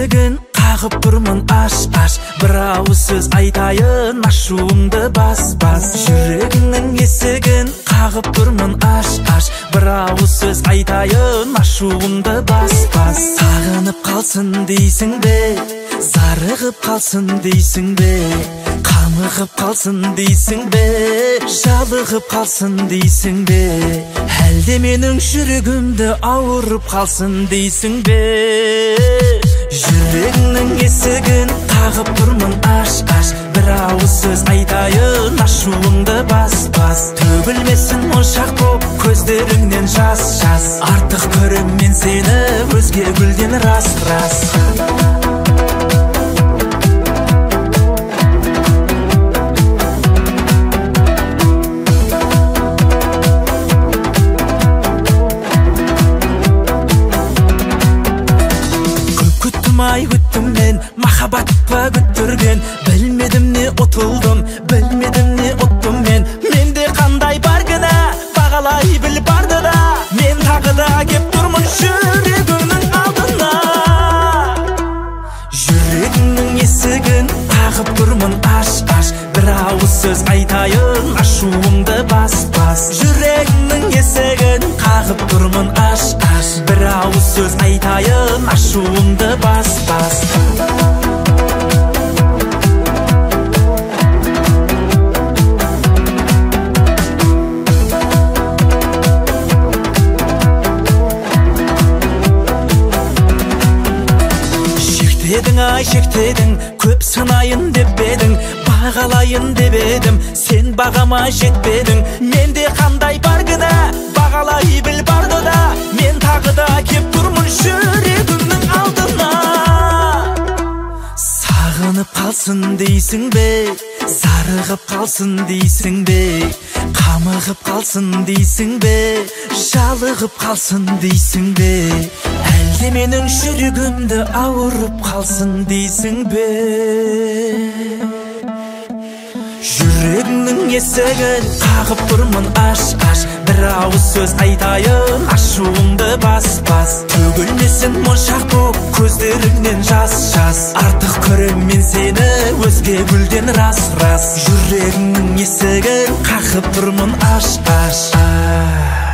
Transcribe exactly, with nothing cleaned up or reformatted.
есігін қағып тұрмын аш аш, бір ауыз сөз айтайын, ашуыңды бас бас. Жүрегіңнің есігін қағып тұрмын аш аш, бір ауыз сөз айтайын, ашуыңды бас бас. Сағынып қалсын дейсің бе, зарығып қалсын дейсің бе, қамығып қалсын дейсің бе, жалығып қалсын дейсің бе, әлде менің жүрегімді ауырып қалсын дейсің бе. Жүрегіңнің есігін қағып тұрмын аш аш, бір ауыз сөз айтайын, ашуыңды бас бас. Төгілмесін моншақ боп көздеріңнен жас жас, артық көрем мен сені өзге гүлден рас рас. Ай күттім мен, махаббат па күттірген, білмедім не ұтылдым, білмедім не ұттым мен. Менде қандай бар кінә, бағалай біл барды да, мен тағы да кеп тұрмын жүрегіңнің алдына. Жүрегіңнің есігін қағып тұрмын аш аш, бір ауыз сөз айтайын, ашуыңды бас бас. Жүрегіңнің есігін қағып тұрмын аш аш, бір ауыз сөз айтайын, ашуыңды бас бас. Шектедің ай шектедің, көп сынайын деп едің, бағалайын деп едім, сен бағама жетпедің. Менде қандай бар кінә, бағалай біл барды да, мен тағы да кеп тұрмын жүрегіңнің алдына. Сағынып қалсын дейсің бе, зарығып қалсын дейсің бе, қамығып қалсын дейсің бе, жалығып қалсын дейсің бе, әлде менің жүрегімді ауырып қалсын дейсің бе. Жүрегіңнің есігін қағып тұрмын аш аш, бір ауыз сөз айтайын, ашуыңды бас бас. Төгілмесін моншақ боп көздеріңнен жас жас, артық көрем мен сені өзге гүлден рас рас. Жүрегіңнің есігін қағып тұрмын аш аш аш.